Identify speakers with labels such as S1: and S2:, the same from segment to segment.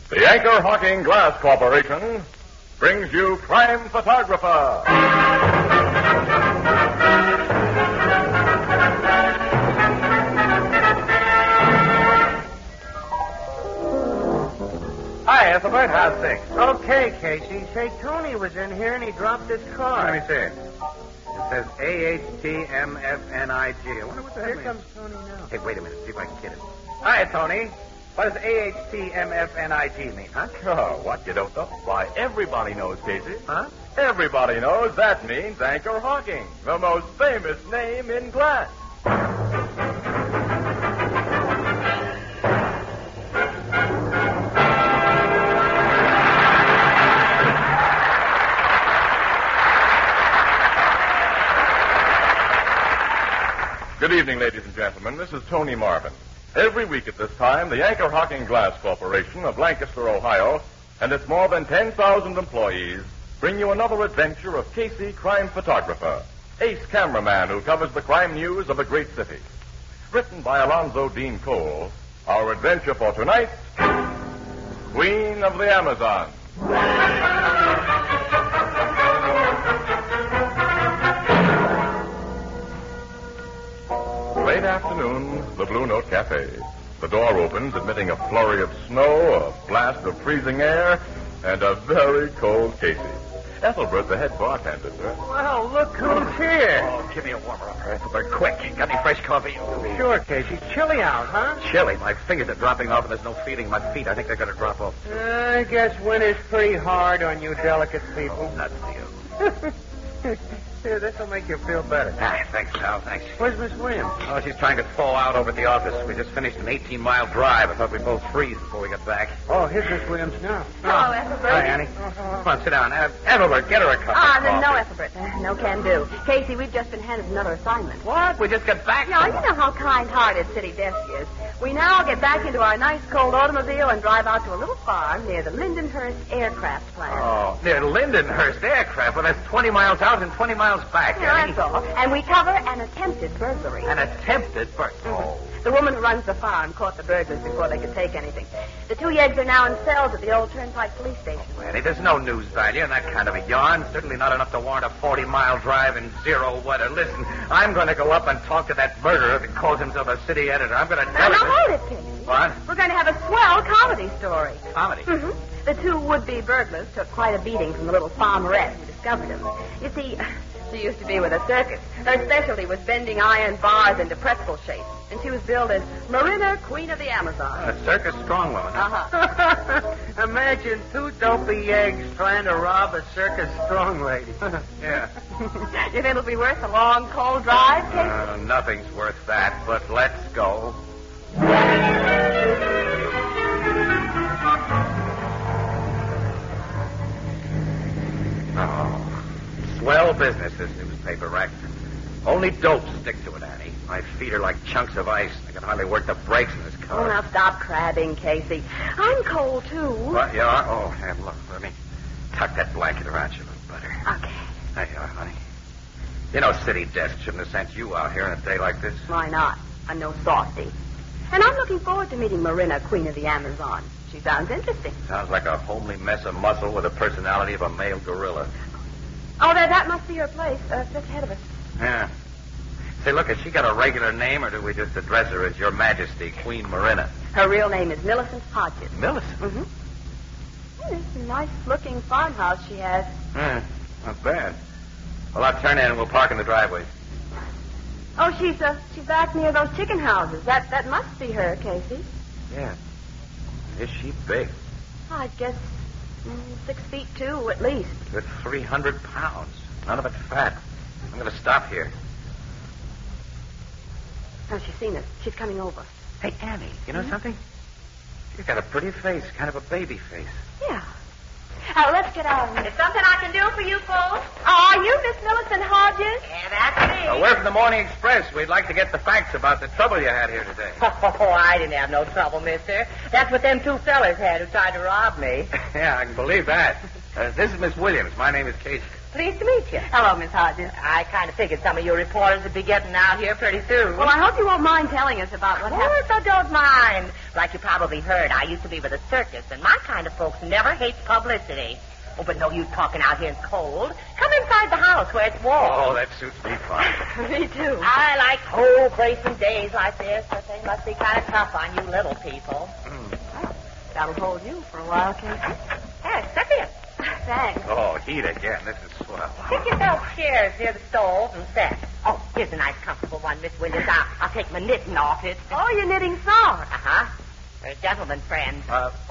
S1: The Anchor Hocking Glass Corporation brings you Crime Photographer.
S2: Hi, Ethelbert. How's things?
S3: Okay, Casey. Say, Tony was in here and he dropped his car.
S2: Let me see it. It says AHTMFNIG. I wonder what the heck
S3: Here comes Tony now.
S2: Hey, wait a minute. See if I can get it. Hi, Tony. What does AHTMFNIG mean, huh?
S1: Oh, what, you don't know? Why, everybody knows, Casey.
S2: Huh?
S1: Everybody knows that means Anchor Hocking, the most famous name in glass. Good evening, ladies and gentlemen. This is Tony Marvin. Every week at this time, the Anchor Hocking Glass Corporation of Lancaster, Ohio, and its more than 10,000 employees bring you another adventure of Casey, crime photographer, ace cameraman who covers the crime news of a great city. Written by Alonzo Dean Cole, our adventure for tonight, Queen of the Amazon. Late afternoon, the Blue Note Cafe. The door opens, admitting a flurry of snow, a blast of freezing air, and a very cold Casey. Ethelbert, the head bartender, sir.
S3: Well, look who's here.
S2: Oh, give me a warmer up, Ethelbert. Quick. Got any fresh coffee?
S3: Sure, Casey. Chilly out, huh?
S2: Chilly. My fingers are dropping off, and there's no feeling in my feet. I think they're going to drop off.
S3: I guess winter's pretty hard on you delicate people.
S2: Nuts to you.
S3: Here, this'll make you feel better.
S2: Ah, thanks, Sal. Thanks.
S3: Where's Miss Williams?
S2: Oh, she's trying to thaw out over at the office. We just finished an 18-mile drive. I thought we'd both freeze before we got back.
S3: Oh, here's Miss Williams now.
S4: Hello, Ethelbert.
S2: Hi, Annie. Come on, sit down. Ethelbert, get her a cup of
S4: Ah,
S2: coffee.
S4: no, Ethelbert. No can do. Casey, we've just been handed another assignment.
S2: What? We just got back?
S4: Now, you know how kind-hearted City Desk is. We now get back into our nice cold automobile and drive out to a little farm near the Lindenhurst Aircraft Plant.
S2: Oh, near Lindenhurst Aircraft. Well, that's 20 miles out and 20 miles back,
S4: Yeah,
S2: Annie.
S4: that's all. And we cover an attempted burglary.
S2: An attempted burglary. Oh.
S4: The woman who runs the farm caught the burglars before they could take anything. The two yeggs are now in cells at the old Turnpike police station.
S2: Annie, there's no news value in that kind of a yarn. Certainly not enough to warrant a 40-mile drive in zero weather. Listen, I'm going to go up and talk to that murderer that calls himself a city editor. I'm going to
S4: Now,
S2: tell him...
S4: hold it, Casey.
S2: What?
S4: We're going to have a swell comedy story.
S2: Comedy?
S4: Mm-hmm. The two would-be burglars took quite a beating from the little farmerette who discovered them. You see, she used to be with a circus. Her specialty was bending iron bars into pretzel shape. And she was billed as Marina, Queen of the Amazon.
S2: A circus strong woman.
S4: Uh-huh.
S3: Imagine two dopey eggs trying to rob a circus strong lady.
S2: Yeah.
S4: You think it'll be worth a long, cold drive, Casey?
S2: Nothing's worth that, but let's go. Oh, swell business, this newspaper rack. Only dope stick to it, Annie. My feet are like chunks of ice. I can hardly work the brakes in this car.
S4: Oh, now stop crabbing, Casey. I'm cold, too.
S2: What, you are? Oh, and look, let me tuck that blanket around you a little better.
S4: Okay.
S2: There you are, honey. You know, City Desk shouldn't have sent you out here on a day like this.
S4: Why not? I'm no softy. And I'm looking forward to meeting Marina, Queen of the Amazon. She sounds interesting.
S2: Sounds like a homely mess of muscle with the personality of a male gorilla.
S4: Oh, that must be her place, just ahead of us.
S2: Yeah. Say, look, has she got a regular name, or do we just address her as Your Majesty, Queen Marina?
S4: Her real name is Millicent Hodges.
S2: Millicent?
S4: Mm-hmm. It's a nice-looking farmhouse she has.
S2: Yeah, not bad. Well, I'll turn in and we'll park in the driveway.
S4: Oh, she's back near those chicken houses. That must be her, Casey.
S2: Yeah. Is she big?
S4: I'd guess 6'2" at least.
S2: Good 300 pounds. None of it fat. I'm going to stop here.
S4: Oh, she's seen us. She's coming over.
S2: Hey, Annie, you know something? She's got a pretty face, kind of a baby face.
S4: Yeah. Let's get out.
S5: Is something I can do for you folks?
S4: Are you Miss Millicent Hodges?
S5: Yeah, that's me.
S2: We're from the Morning Express. We'd like to get the facts about the trouble you had here today.
S5: Oh, I didn't have no trouble, mister. That's what them two fellas had who tried to rob me.
S2: Yeah, I can believe that. This is Miss Williams. My name is Casey.
S5: Pleased to meet you.
S4: Hello, Miss Hodges.
S5: I kind of figured some of your reporters would be getting out here pretty soon.
S4: Well, I hope you won't mind telling us about what
S5: Of
S4: happened.
S5: course I don't mind. Like you probably heard, I used to be with a circus, and my kind of folks never hate publicity. Oh, but no use talking out here in cold. Come inside the house where it's warm.
S2: Oh, that suits me fine.
S4: Me too.
S5: I like cold, bracing days like this, but they must be kind of tough on you little people.
S4: That'll hold you for a while, Casey.
S5: Hey, step in.
S4: Thanks.
S2: Oh, heat again. This is swell.
S5: Get yourself chairs near the stove and sit. Oh, here's a nice, comfortable one, Miss Williams. I'll take my knitting off it.
S4: Oh, you're knitting socks.
S5: Uh-huh. They're gentlemen friends.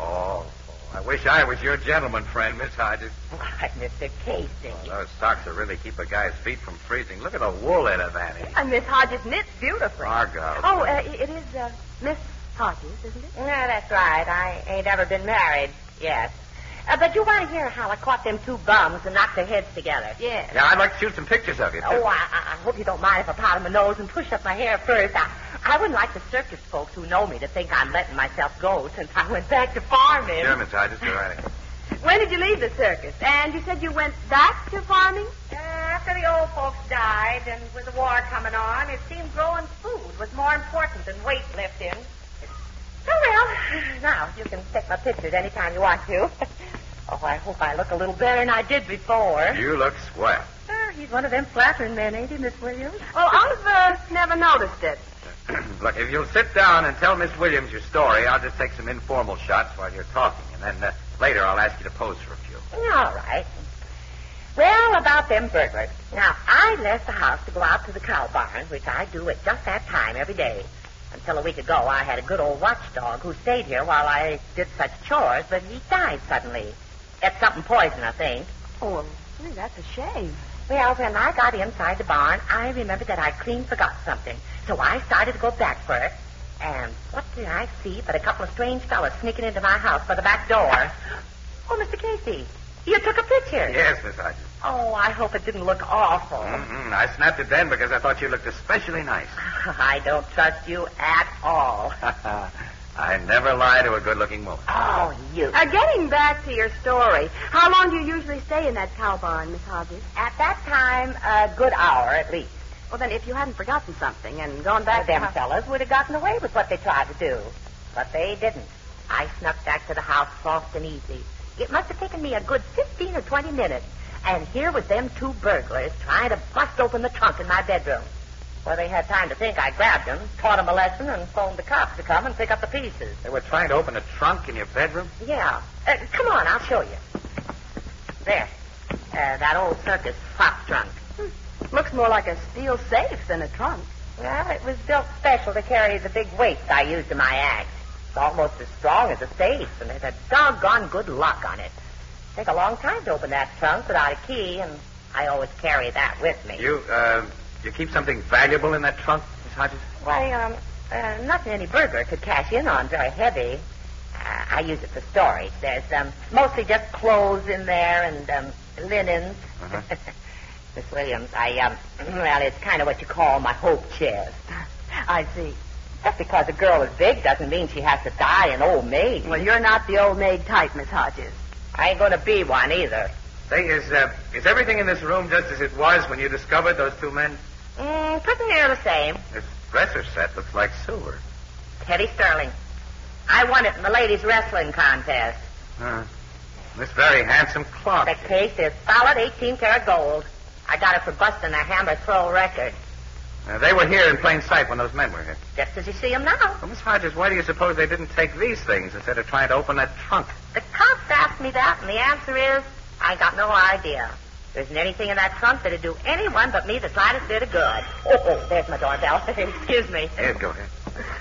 S2: I wish I was your gentleman friend, Miss Hodges.
S5: Why, Mr. Casey.
S2: Those socks will really keep a guy's feet from freezing. Look at the wool in it, Annie.
S4: And Miss Hodges knits beautifully.
S2: Margot.
S4: Oh, it is Miss Hodges, isn't it?
S5: Yeah, that's right. I ain't ever been married yet. But you want to hear how I caught them two bums and knocked their heads together?
S4: Yes.
S2: Yeah, I'd like to shoot some pictures of you.
S5: Oh, I hope you don't mind if I powder my nose and push up my hair first. I wouldn't like the circus folks who know me to think I'm letting myself go since I went back to farming.
S2: Sure, Miss Hodges, go right ahead.
S4: When did you leave the circus? And you said you went back to farming?
S5: After the old folks died and with the war coming on, it seemed growing food was more important than weightlifting. Oh, well, now you can take my pictures anytime you want to. Oh, I hope I look a little better than I did before.
S2: You look swell.
S5: He's one of them flattering men, ain't he, Miss Williams?
S4: Well, I've never noticed it.
S2: Look, if you'll sit down and tell Miss Williams your story, I'll just take some informal shots while you're talking, and then later I'll ask you to pose for a few.
S5: All right. Well, about them burglars. Now, I left the house to go out to the cow barn, which I do at just that time every day. Until a week ago, I had a good old watchdog who stayed here while I did such chores, but he died suddenly. It's something poison, I think.
S4: Oh, well, gee, that's a shame.
S5: Well, when I got inside the barn, I remembered that I clean forgot something. So I started to go back for it. And what did I see but a couple of strange fellas sneaking into my house by the back door? Oh, Mr. Casey, you took a picture.
S2: Yes, Miss Hodges.
S5: Oh, I hope it didn't look awful.
S2: Mm-hmm. I snapped it then because I thought you looked especially nice.
S5: I don't trust you at all.
S2: I never lie to a good-looking woman.
S5: Oh, you.
S4: Getting back to your story, how long do you usually stay in that cow barn, Miss Hodges?
S5: At that time, a good hour at least.
S4: Well, then, if you hadn't forgotten something and gone back
S5: Them
S4: to...
S5: fellas would have gotten away with what they tried to do. But they didn't. I snuck back to the house soft and easy. It must have taken me a good 15 or 20 minutes. And here was them two burglars trying to bust open the trunk in my bedroom. Well, they had time to think I grabbed them, taught them a lesson, and phoned the cops to come and pick up the pieces.
S2: They were trying to open a trunk in your bedroom?
S5: Yeah. Come on, I'll show you. There. That old circus fox trunk.
S4: Looks more like a steel safe than a trunk.
S5: Well, it was built special to carry the big weights I used in my act. It's almost as strong as a safe, and there's a doggone good lock on it. Take a long time to open that trunk without a key, and I always carry that with me.
S2: You keep something valuable in that trunk, Miss Hodges?
S5: Why, nothing any burglar could cash in on, very heavy. I use it for storage. There's mostly just clothes in there and linens.
S2: Uh-huh.
S5: Miss Williams, well, it's kind of what you call my hope chest.
S4: I see.
S5: Just because a girl is big doesn't mean she has to die an old maid.
S4: Well, you're not the old maid type, Miss Hodges.
S5: I ain't going to be one either.
S2: Say, is everything in this room just as it was when you discovered those two men?
S5: Pretty near the same.
S2: This dresser set looks like silver.
S5: Teddy Sterling. I won it in the ladies' wrestling contest.
S2: This very handsome clock.
S5: The case is solid 18-karat gold. I got it for busting a hammer throw record.
S2: They were here in plain sight when those men were here.
S5: Just as you see them now.
S2: Well, Miss Hodges, why do you suppose they didn't take these things instead of trying to open that trunk?
S5: The cops asked me that, and the answer is, I got no idea. There isn't anything in that trunk that'd do anyone but me the slightest bit of good. Oh, there's my doorbell. Excuse me.
S2: Yes, go ahead.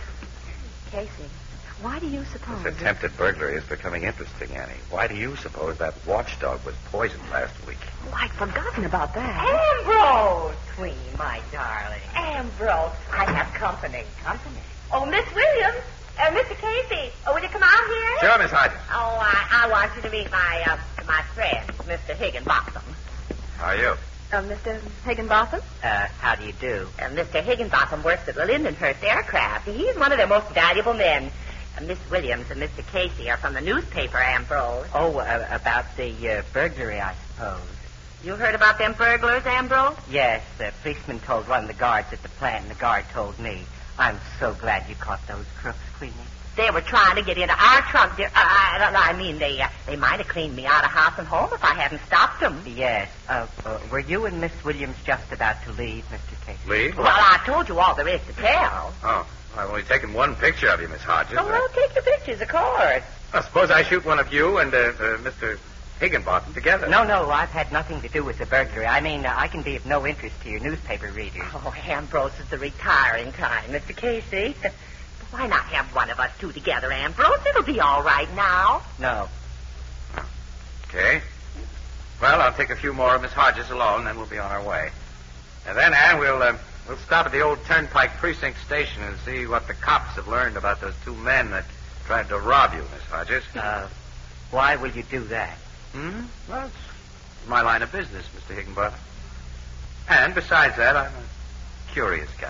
S4: Casey, why do you suppose...
S2: This attempted burglary is becoming interesting, Annie. Why do you suppose that watchdog was poisoned last week?
S4: Oh, I'd forgotten about that.
S5: Ambrose! Queen, my darling. Ambrose, I have company. Company? Oh, Miss Williams. Mr. Casey. Oh, will you come out here?
S2: Sure, Miss Hodges.
S5: Oh, I want you to meet my friend, Mr. Higginbotham.
S2: How are you?
S4: Mr. Higginbotham?
S5: How do you do? Mr. Higginbotham works at the Lindenhurst Aircraft. He's one of their most valuable men. Miss Williams and Mr. Casey are from the newspaper, Ambrose.
S3: Oh, about the burglary, I suppose.
S5: You heard about them burglars, Ambrose?
S3: Yes, the policeman told one of the guards at the plant, and the guard told me. I'm so glad you caught those crooks, Queenie.
S5: They were trying to get into our trunk, dear. They might have cleaned me out of house and home if I hadn't stopped them.
S3: Yes. Were you and Miss Williams just about to leave, Mr. Casey?
S2: Leave?
S5: Well, I told you all there is to tell.
S2: Oh, I've only taken one picture of you, Miss Hodges.
S5: Oh, well, take your pictures, of course.
S2: I suppose I shoot one of you and Mr. Higginbottom together.
S3: No, I've had nothing to do with the burglary. I mean, I can be of no interest to your newspaper readers.
S5: Oh, Ambrose is the retiring kind, Mr. Casey. Why not have one of us two together, Ambrose? It'll be all right now.
S3: No.
S2: Okay. Well, I'll take a few more of Miss Hodges alone, then we'll be on our way. And then, Ann, we'll stop at the old Turnpike Precinct Station and see what the cops have learned about those two men that tried to rob you, Miss Hodges.
S3: Why will you do that?
S2: Well, it's my line of business, Mr. Higginbottom. And besides that, I'm a curious guy.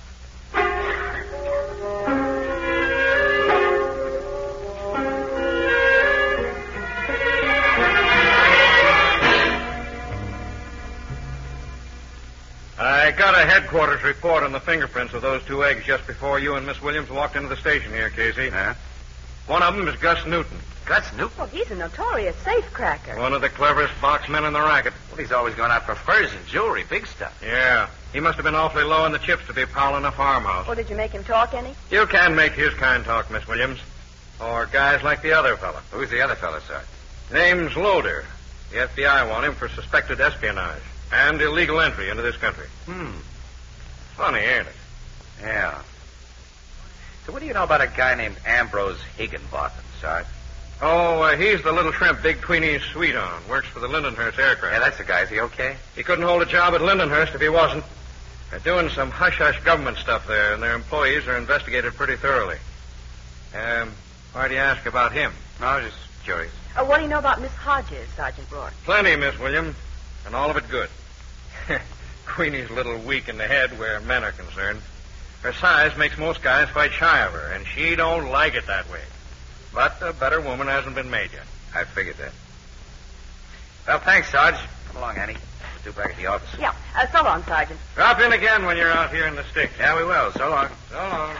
S6: I got a headquarters report on the fingerprints of those two eggs just before you and Miss Williams walked into the station here, Casey.
S2: Yeah?
S6: One of them is Gus Newton,
S2: Gus Newton?
S4: Well, he's a notorious safecracker.
S6: one of the cleverest boxmen in the racket.
S2: Well, he's always going out for furs and jewelry, big stuff.
S6: Yeah, he must have been awfully low in the chips to be prowling a farmhouse.
S4: Well, did you make him talk any?
S6: You can make his kind talk, Miss Williams. Or guys like the other fella.
S2: Who's the other fellow, sir?
S6: Name's Loader. The FBI want him for suspected espionage and illegal entry into this country. Funny, ain't it?
S2: Yeah. So what do you know about a guy named Ambrose Higginbottom, Sarge?
S6: Oh, he's the little shrimp Big Queenie's sweet on. Works for the Lindenhurst aircraft.
S2: Yeah, that's the guy. Is he okay?
S6: He couldn't hold a job at Lindenhurst if he wasn't. They're doing some hush-hush government stuff there, and their employees are investigated pretty thoroughly. Why do you ask about him?
S2: No, just curious.
S4: What do you know about Miss Hodges, Sergeant Rourke?
S6: Plenty, Miss Williams, and all of it good. Queenie's a little weak in the head where men are concerned. Her size makes most guys fight shy of her, and she don't like it that way. But a better woman hasn't been made yet.
S2: I figured that. Well, thanks, Sarge. Come along, Annie. We'll do back at the office.
S4: Yeah. So long, Sergeant.
S6: Drop in again when you're out here in the sticks.
S2: Yeah, we will. So long.
S6: So long.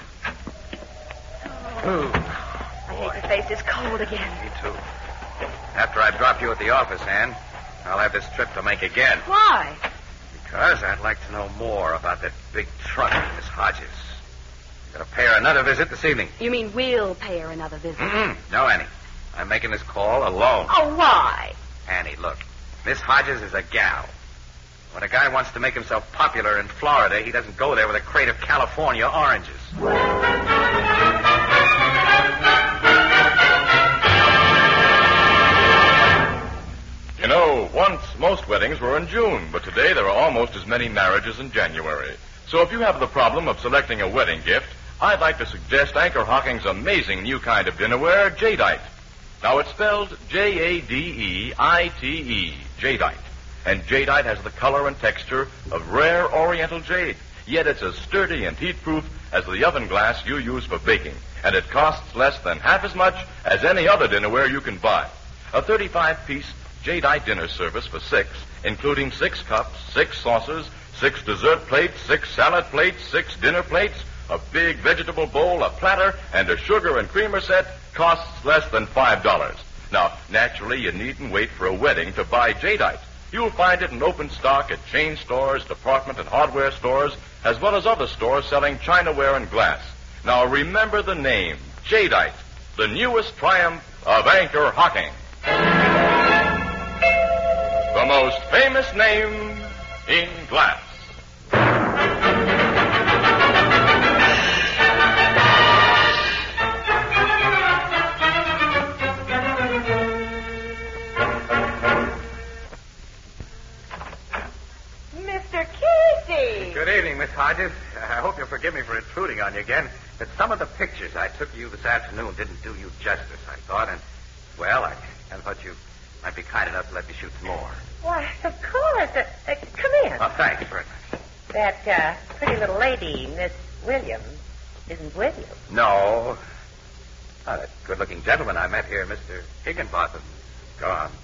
S4: I hate to face this cold again.
S2: Me too. After I drop you at the office, Ann, I'll have this trip to make again.
S4: Why?
S2: Because I'd like to know more about that big truck of Miss Hodges. I'm going to pay her another visit this evening.
S4: You mean we'll pay her another visit?
S2: No, Annie. I'm making this call alone.
S4: Oh, why?
S2: Annie, look. Miss Hodges is a gal. When a guy wants to make himself popular in Florida, he doesn't go there with a crate of California oranges.
S1: You know, once most weddings were in June, but today there are almost as many marriages in January. So if you have the problem of selecting a wedding gift, I'd like to suggest Anchor Hocking's amazing new kind of dinnerware, Jadeite. Now, it's spelled Jadeite, Jadeite. And Jadeite has the color and texture of rare oriental jade. Yet it's as sturdy and heat-proof as the oven glass you use for baking. And it costs less than half as much as any other dinnerware you can buy. A 35-piece Jadeite dinner service for 6, including 6 cups, 6 saucers, 6 dessert plates, 6 salad plates, 6 dinner plates, a big vegetable bowl, a platter, and a sugar and creamer set costs less than $5. Now, naturally, you needn't wait for a wedding to buy Jadeite. You'll find it in open stock at chain stores, department and hardware stores, as well as other stores selling chinaware and glass. Now, remember the name, Jadeite, the newest triumph of Anchor Hocking. The most famous name in glass.
S5: Mr. Casey!
S2: Good evening, Miss Hodges. I hope you'll forgive me for intruding on you again, but some of the pictures I took of you this afternoon didn't do you justice, I thought, and, well, I thought you might be kind enough to let me shoot some more.
S5: Why, of course. Come in.
S2: Oh, thanks very much.
S5: That pretty little lady, Miss Williams, isn't with you.
S2: No. Oh, that good-looking gentleman I met here, Mr. Higginbottom, gone.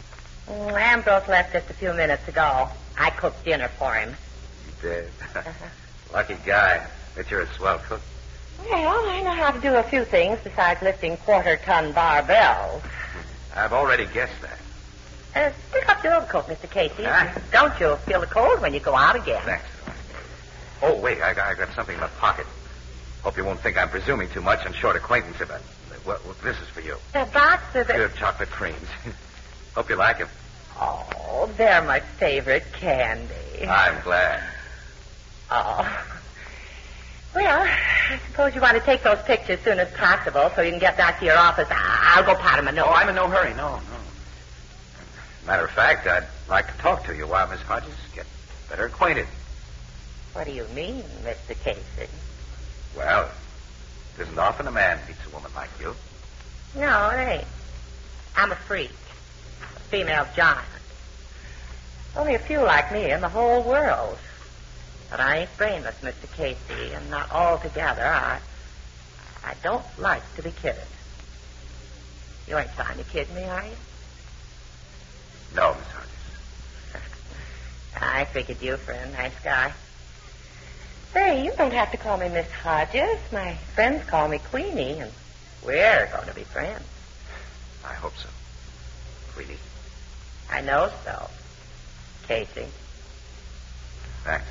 S5: Ambrose left just a few minutes ago. I cooked dinner for him.
S2: You did? Lucky guy. Bet you're a swell cook.
S5: Well, I know how to do a few things besides lifting quarter-ton barbells.
S2: I've already guessed that.
S5: Stick up your overcoat, Mr. Casey.
S2: Huh?
S5: Don't you feel the cold when you go out again?
S2: Thanks. Oh, wait, I got something in my pocket. Hope you won't think I'm presuming too much on short acquaintance of it. Well, this is for you.
S5: The box of
S2: Pure chocolate creams. Hope you like them.
S5: Oh, they're my favorite candy.
S2: I'm glad.
S5: Oh. Well, I suppose you want to take those pictures as soon as possible so you can get back to your office. I'll go pat him a note.
S2: Oh, I'm in no hurry. No. Matter of fact, I'd like to talk to you while Miss Hodges get better acquainted.
S5: What do you mean, Mr. Casey?
S2: Well, it isn't often a man meets a woman like you.
S5: No, it ain't. I'm a freak. A female giant. Only a few like me in the whole world. But I ain't brainless, Mr. Casey, and not altogether. I don't like to be kidded. You ain't trying to kid me, are you?
S2: No, Miss Hodges.
S5: I figured you for a nice guy. Say, you don't have to call me Miss Hodges. My friends call me Queenie, and we're going to be friends.
S2: I hope so. Queenie.
S5: I know so. Casey.
S2: Thanks.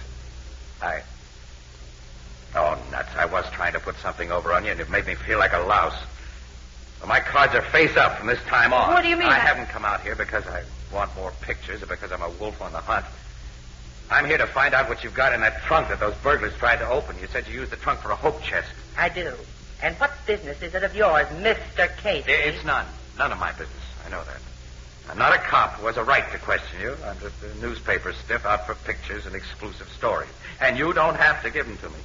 S2: Oh, nuts. I was trying to put something over on you, and it made me feel like a louse. Well, my cards are face up from this time on.
S5: What do you mean?
S2: I haven't come out here because I want more pictures or because I'm a wolf on the hunt. I'm here to find out what you've got in that trunk that those burglars tried to open. You said you used the trunk for a hope chest.
S5: I do. And what business is it of yours, Mr. Casey?
S2: It's none. None of my business. I know that. I'm not a cop who has a right to question you. I'm just a newspaper stiff out for pictures and exclusive stories. And you don't have to give them to me.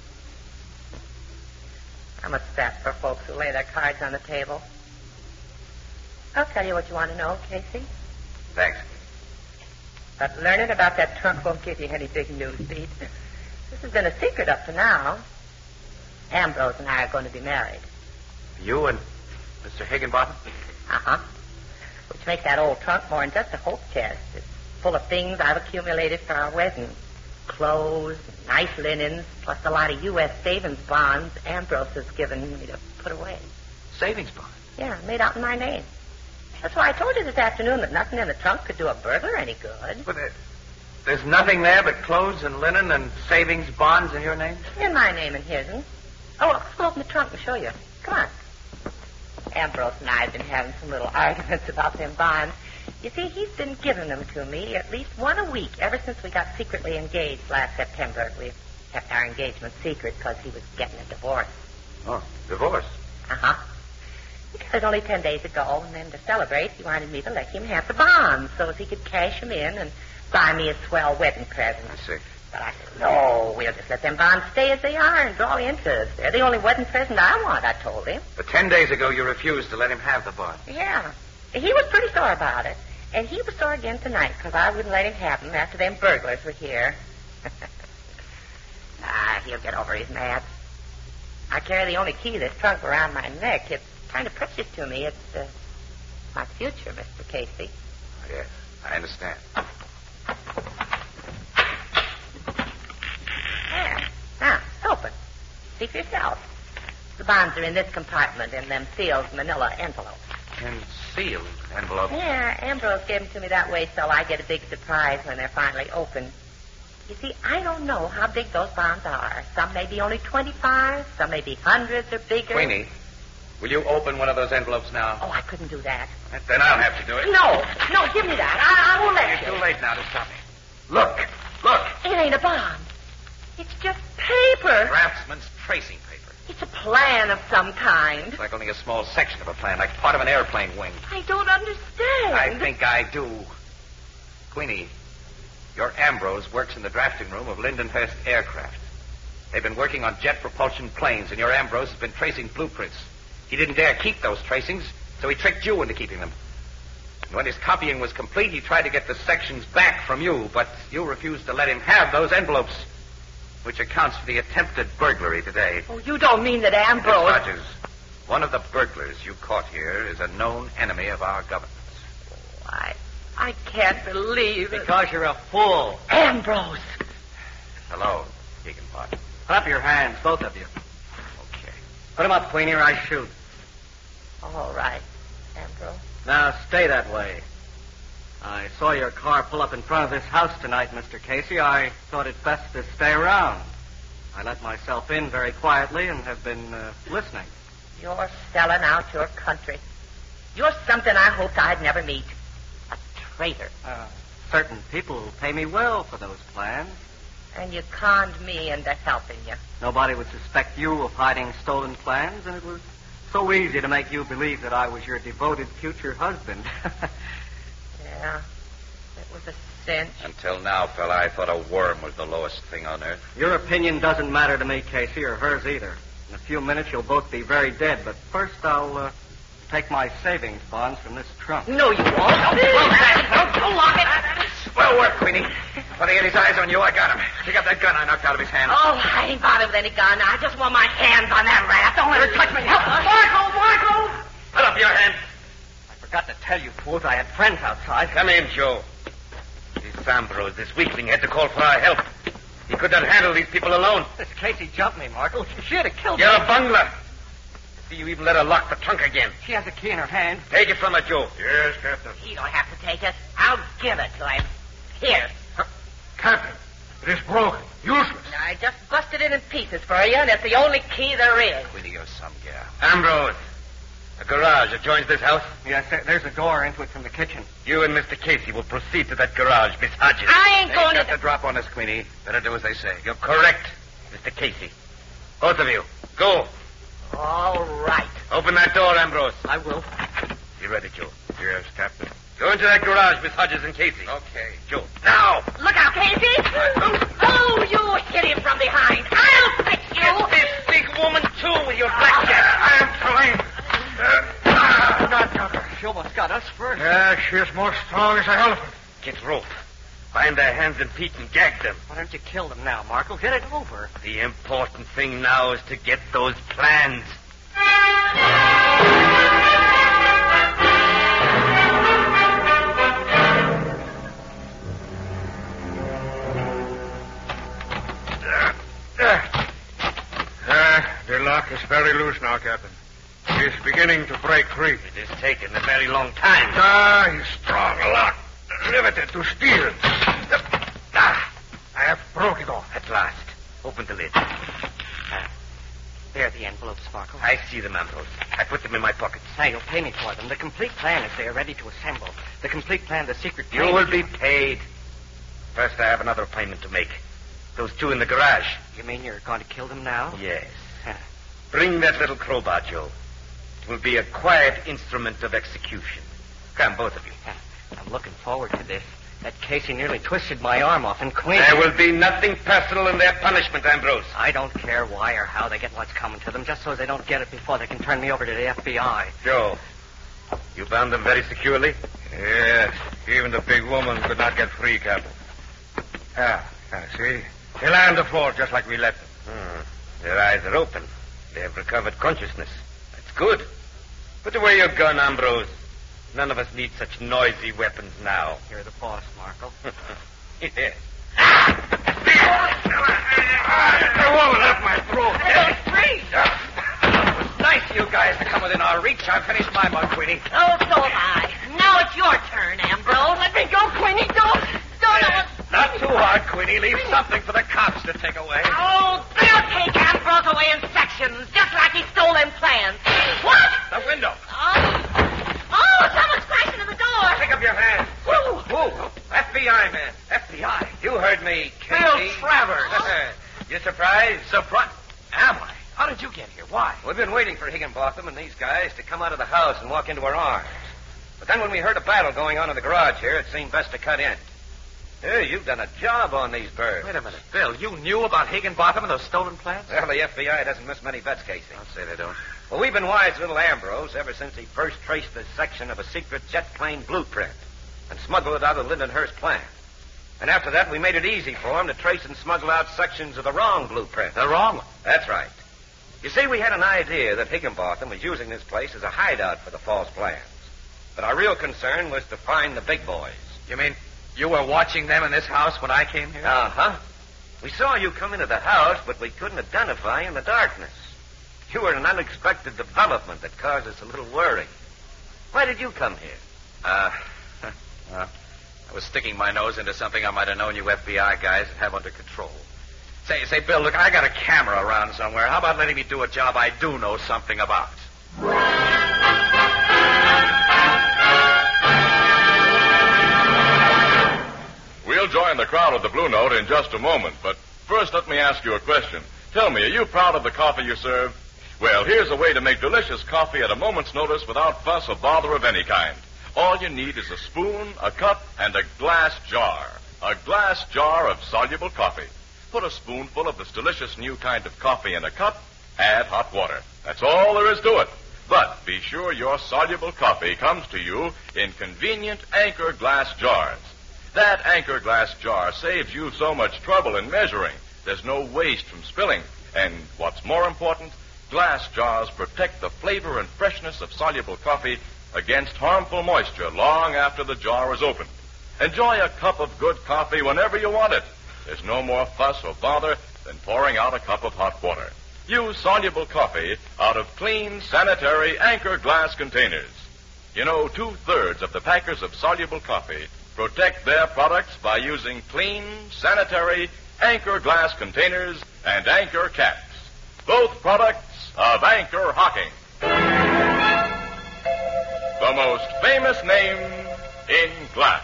S5: I'm a sap for folks who lay their cards on the table. I'll tell you what you want to know, Casey.
S2: Thanks.
S5: But learning about that trunk won't give you any big news, Pete. This has been a secret up to now. Ambrose and I are going to be married.
S2: You and Mr. Higginbottom?
S5: Uh-huh. Which makes that old trunk more than just a hope chest. It's full of things I've accumulated for our wedding. Clothes, nice linens, plus a lot of U.S. savings bonds Ambrose has given me to put away.
S2: Savings bond?
S5: Yeah, made out in my name. That's why I told you this afternoon that nothing in the trunk could do a burglar any good.
S2: But there's nothing there but clothes and linen and savings bonds in your name?
S5: In my name and his. Oh, let's go open the trunk and show you. Come on. Ambrose and I have been having some little arguments about them bonds. You see, he's been giving them to me at least one a week ever since we got secretly engaged last September. We've kept our engagement secret because he was getting a divorce.
S2: Oh, divorce?
S5: Uh-huh. He got it only 10 days ago, and then to celebrate, he wanted me to let him have the bonds so as he could cash them in and buy me a swell wedding present.
S2: I see.
S5: But I said, no, we'll just let them bonds stay as they are and draw interest. They're the only wedding present I want, I told him.
S2: But 10 days ago, you refused to let him have the bonds.
S5: Yeah. He was pretty sore about it. And he was sore again tonight because I wouldn't let him have them after them burglars were here. He'll get over his mad. I carry the only key to this trunk around my neck. It's kind of precious to me. It's my future, Mr. Casey.
S2: Yes, I understand.
S5: There. Now, open. See for yourself. The bonds are in this compartment in them sealed manila envelopes.
S2: And sealed envelopes?
S5: Yeah, Ambrose gave them to me that way so I get a big surprise when they're finally open. You see, I don't know how big those bonds are. Some may be only 25, some may be hundreds or bigger.
S2: Queenie, will you open one of those envelopes now?
S5: Oh, I couldn't do that.
S2: Then I'll have to do it.
S5: No, give me that. I won't let you.
S2: It's too late now to stop me. Look.
S5: It ain't a bond. It's just paper.
S2: Draftsman's tracing paper.
S5: It's a plan of some kind.
S2: It's like only a small section of a plan, like part of an airplane wing.
S5: I don't understand.
S2: I think I do. Queenie, your Ambrose works in the drafting room of Lindenhurst Aircraft. They've been working on jet propulsion planes, and your Ambrose has been tracing blueprints. He didn't dare keep those tracings, so he tricked you into keeping them. And when his copying was complete, he tried to get the sections back from you, but you refused to let him have those envelopes, which accounts for the attempted burglary today.
S5: Oh, you don't mean that Ambrose...
S2: Miss Hodges, one of the burglars you caught here is a known enemy of our government.
S5: I I can't believe it.
S3: Because you're a fool.
S5: Ambrose.
S2: Hello, Higginbottom.
S3: Put up your hands, both of you.
S2: Okay.
S3: Put them up, Queenie, or I shoot.
S5: All right, Ambrose.
S3: Now, stay that way. I saw your car pull up in front of this house tonight, Mr. Casey. I thought it best to stay around. I let myself in very quietly and have been listening.
S5: You're selling out your country. You're something I hoped I'd never meet. A traitor.
S3: Certain people pay me well for those plans.
S5: And you conned me into helping you.
S3: Nobody would suspect you of hiding stolen plans, and it was so easy to make you believe that I was your devoted future husband.
S5: Yeah, it was a cinch.
S2: Until now, fella, I thought a worm was the lowest thing on earth.
S3: Your opinion doesn't matter to me, Casey, or hers either. In a few minutes, you'll both be very dead, but first I'll take my savings bonds from this trunk.
S5: No, you won't. Don't lock it.
S2: Well work, Queenie. When he had his eyes on you, I got him. Pick up that gun I knocked out of his hand.
S5: Oh, I ain't bothered with any gun. I just want my hands on that rat. Don't let her touch me. Marco!
S2: Put up your hand.
S3: I forgot to tell you, fools, I had friends outside.
S2: Come in, Joe. This Ambrose, this weakling, had to call for our help. He could not handle these people alone.
S3: This Casey jumped me, Marco. She'd have killed
S2: You're
S3: me.
S2: a bungler. See, you even let her lock the trunk again.
S3: She has a key in her hand.
S2: Take it from her, Joe.
S1: Yes, Captain.
S5: He don't have to take it. I'll give it to him. Here.
S1: Captain, it is broken. Useless.
S5: I just busted it in pieces for you, and it's the only key there is.
S2: Queenie, you're some gal. Ambrose, a garage adjoins this house.
S3: Yes, there's a door into it from the kitchen.
S2: You and Mr. Casey will proceed to that garage, Miss Hodges.
S5: I ain't going
S2: got
S5: to...
S2: the drop on us, Queenie. Better do as they say. You're correct, Mr. Casey. Both of you, go.
S5: All right.
S2: Open that door, Ambrose.
S3: I will.
S2: You ready, Joe?
S1: Yes, Captain.
S2: Go into that garage, Miss Hodges and Casey. Okay. Joe, now.
S5: Look out, Casey. Oh, you hit him from behind. I'll fix you.
S2: Get this big woman, too, with your blackjack.
S1: I am trying.
S3: Not got her. She almost got us first.
S1: Yeah, she is more strong as an elephant.
S2: Get rope. Bind their hands and feet and gag them.
S3: Why don't you kill them now, Marco? Get it over.
S2: The important thing now is to get those plans.
S1: The lock is very loose now, Captain. He is beginning to break free.
S2: It has taken a very long time.
S1: He's strong, a lot. Riveted to steel. I have broke it off.
S2: At last. Open the lid.
S3: There are the envelopes, Marco.
S2: I see them, Ambrose. I put them in my pockets.
S3: Now, you'll pay me for them. The complete plan is there, ready to assemble. The complete plan, the secret
S2: You
S3: plan...
S2: will be paid. First, I have another payment to make. Those two in the garage.
S3: You mean you're going to kill them now?
S2: Yes. Bring that little crowbar, Joe. It will be a quiet instrument of execution. Come, both of you.
S3: I'm looking forward to this. That Casey nearly twisted my arm off in Queens.
S2: There will be nothing personal in their punishment, Ambrose.
S3: I don't care why or how they get what's coming to them, just so they don't get it before they can turn me over to the FBI.
S2: Joe, you bound them very securely?
S1: Yes. Even the big woman could not get free, Captain. See? They lie on the floor just like we left them.
S2: Their eyes are open. They have recovered consciousness. That's good. Put away your gun, Ambrose. None of us need such noisy weapons now.
S3: You're the boss, Marco.
S2: Yes.
S1: The woman left my throat.
S5: Free.
S2: Nice you guys to come within our reach. I've finished my mug, Queenie.
S5: Oh, so have I. Now it's your turn, Ambrose. Let me go, Queenie. Don't.
S2: Not too hard, Queenie. Leave something for the cops to take away.
S5: Oh, they'll take Ambrose away in sections, just like he stole them plans. What?
S2: The window.
S5: Oh, someone's crashing in the door.
S2: Pick up your hand.
S5: Who?
S2: FBI, man. FBI. You heard me, Casey.
S6: Bill Travers.
S2: You surprised?
S6: Surprise. Am I? How did you get here? Why?
S2: We've been waiting for Higginbotham and these guys to come out of the house and walk into our arms. But then when we heard a battle going on in the garage here, it seemed best to cut in. Hey, you've done a job on these birds.
S6: Wait a minute, Bill. You knew about Higginbotham and those stolen plans?
S2: Well, the FBI doesn't miss many bets, Casey.
S6: I'll say they don't.
S2: Well, we've been wise to little Ambrose ever since he first traced this section of a secret jet plane blueprint and smuggled it out of Lindenhurst plan. And after that, we made it easy for him to trace and smuggle out sections of the wrong blueprint.
S6: The wrong one.
S2: That's right. You see, we had an idea that Higginbotham was using this place as a hideout for the false plans. But our real concern was to find the big boys. You mean you were watching them in this house when I came here?
S7: Uh-huh. We saw you come into the house, but we couldn't identify you in the darkness. You were an unexpected development that caused us a little worry. Why did you come here?
S2: I was sticking my nose into something I might have known you FBI guys would have under control. Say, Bill, look, I got a camera around somewhere. How about letting me do a job I do know something about?
S1: We'll join the crowd at the Blue Note in just a moment, but first let me ask you a question. Tell me, are you proud of the coffee you serve? Well, here's a way to make delicious coffee at a moment's notice without fuss or bother of any kind. All you need is a spoon, a cup, and a glass jar. A glass jar of soluble coffee. Put a spoonful of this delicious new kind of coffee in a cup, add hot water. That's all there is to it. But be sure your soluble coffee comes to you in convenient Anchor glass jars. That Anchor glass jar saves you so much trouble in measuring. There's no waste from spilling. And what's more important, glass jars protect the flavor and freshness of soluble coffee against harmful moisture long after the jar is opened. Enjoy a cup of good coffee whenever you want it. There's no more fuss or bother than pouring out a cup of hot water. Use soluble coffee out of clean, sanitary Anchor glass containers. You know, 2/3 of the packers of soluble coffee protect their products by using clean, sanitary Anchor glass containers and Anchor caps. Both products of Anchor Hocking. The most famous name in glass.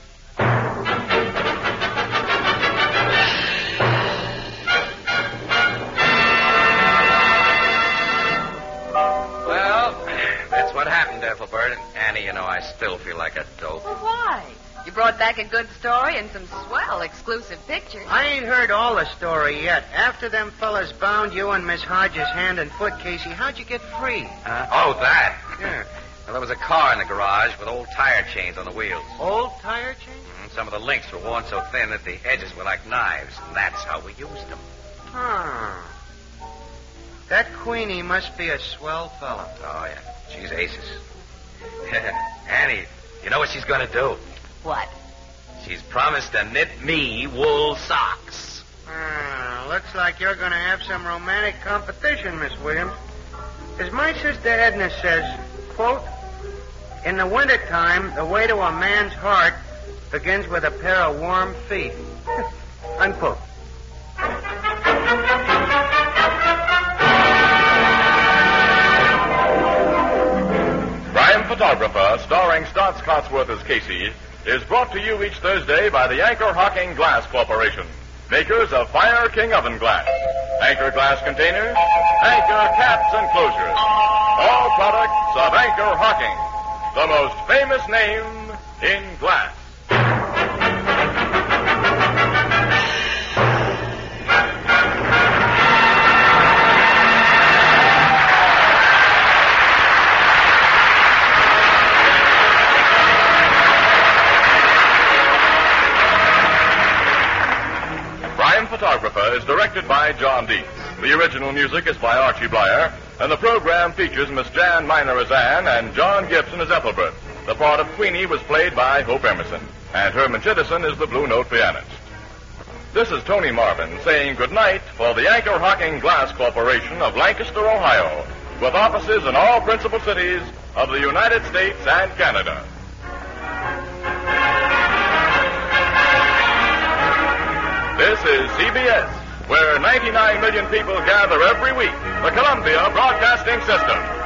S2: Well, that's what happened, Ethelbert. And Annie, you know, I still feel like a dope.
S4: Well, why? You brought back a good story and some swell exclusive pictures.
S8: I ain't heard all the story yet. After them fellas bound you and Miss Hodges hand and foot, Casey, how'd you get free?
S2: Oh, that?
S8: Yeah.
S2: Well, there was a car in the garage with old tire chains on the wheels.
S8: Old tire chain?
S2: Some of the links were worn so thin that the edges were like knives, and that's how we used them.
S8: Huh. That Queenie must be a swell fella.
S2: Oh, yeah. She's aces. Annie, you know what she's going to do?
S4: What?
S2: She's promised to knit me wool socks.
S8: Looks like you're going to have some romantic competition, Miss Williams. As my sister Edna says, quote, in the wintertime, the way to a man's heart begins with a pair of warm feet. Unquote.
S1: Crime Photographer, starring Stotts Cotsworth as Casey, is brought to you each Thursday by the Anchor Hocking Glass Corporation, makers of Fire King oven glass, Anchor glass containers, Anchor caps and closures. All products of Anchor Hocking, the most famous name in glass. Photographer is directed by John Dietz. The original music is by Archie Blyer, and the program features Miss Jan Miner as Anne and John Gibson as Ethelbert. The part of Queenie was played by Hope Emerson, and Herman Chittison is the Blue Note pianist. This is Tony Marvin saying goodnight for the Anchor Hocking Glass Corporation of Lancaster, Ohio, with offices in all principal cities of the United States and Canada. This is CBS, where 99 million people gather every week, the Columbia Broadcasting System.